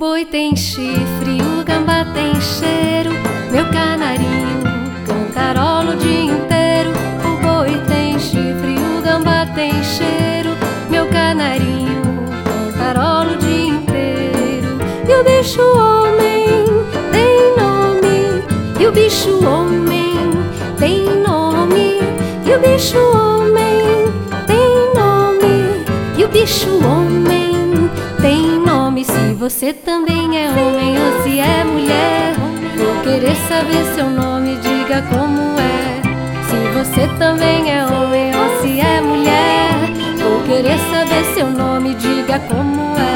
boi tem chifre, o gambá tem cheiro, meu canarinho cantarola o dia inteiro. O boi tem chifre, o gambá tem cheiro, meu canarinho cantarola o dia inteiro. E o bicho homem tem nome, e o bicho homem tem nome, e o bicho homem tem nome, e o bicho homem tem nome. Se você também é homem ou se é mulher, vou querer saber seu nome, diga como é. Se você também é homem ou se é mulher, vou querer saber seu nome, diga como é.